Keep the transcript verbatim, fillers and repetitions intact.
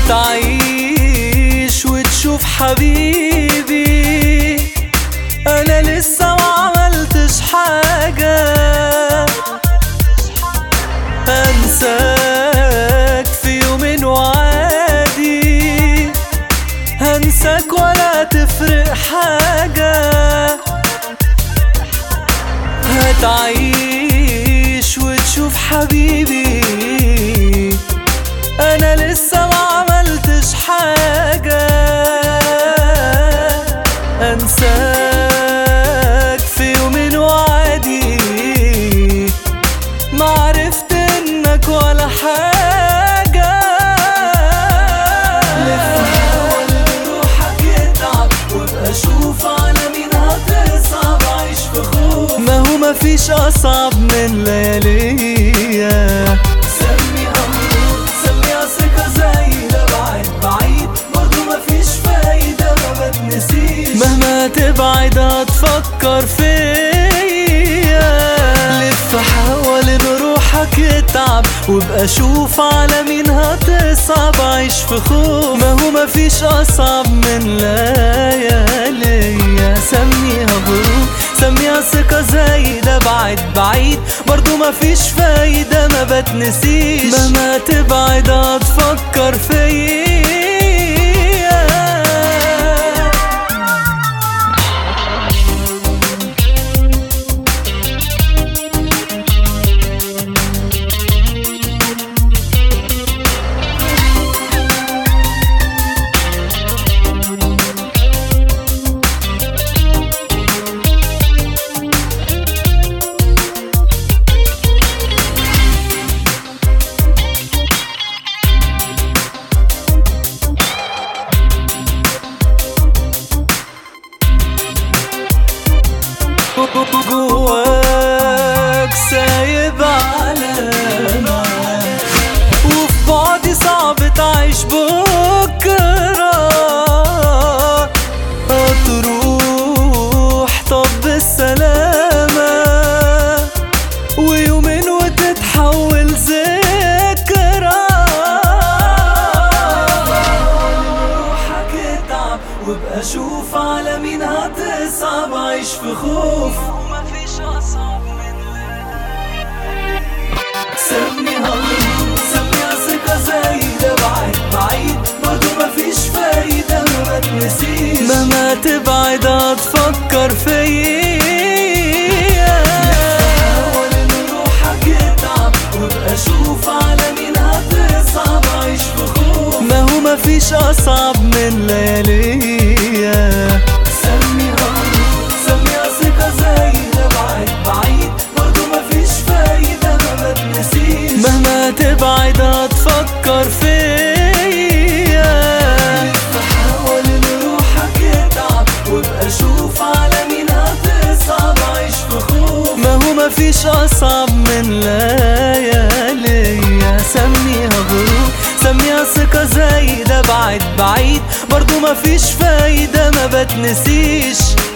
هتعيش وتشوف حبيبي انا لسه معملتش حاجة. هنساك في يومين وعادي، هنساك ولا تفرق حاجة. هتعيش وتشوف حبيبي انا لسه معملتش حاجة. انساك في يومين وعادي، معرفت انك ولا حاجة. لف حاول روحك يتعب وابقى شوف على مين هتصعب. عيش في خوف، ما هو مفيش اصعب من لياليا. سمي امر سمي ثقة زي ده، بعيد بعيد برضو مفيش فايدة ما بتنسيش. مهما تبعد هتفكر فيا. لف حاول ان روحك يتعب وابقى شوف على مين هتصعب. عيش في خوف، ما هو مفيش اصعب من لياليا. سميها غروب سميها ثقة زي ده، بعيد بعيد برضو مفيش فايدة ما بتنسيش. مهما تبعد هتفكر فيا. جواك سايب علامة، وفي بعدي صعب تعيش بكرة. هتروح طب بالسلامة، ويومين وتتحول ذكرى. روحك يتعب وابقى شوف على مين هتصعب. عيش في خوف ومفيش أصعب من سميها غروب سميها ثقة زي ده، بعيد بعيد برضو مفيش فايدة ما بتنسيش. مهما تبعد هتفكر فيا. حاول ان روحك يتعب وابقى شوف على مين هتصعب. عيش في خوف، ما هو مفيش أصعب من لياليا. سميها غروب سميها ثقة زي ده، بعيد بعيد برضو مفيش فايدة ما بتنسيش. مهما تبعد هتفكر فيا. حاول ان روحك يتعب وابقى شوف على مين هتصعب. عيش في خوف، ما هو مفيش أصعب من لياليا. سميها غروب سميها ثقة زي ده، بعيد بعيد برضو مفيش فايدة ما بتنسيش.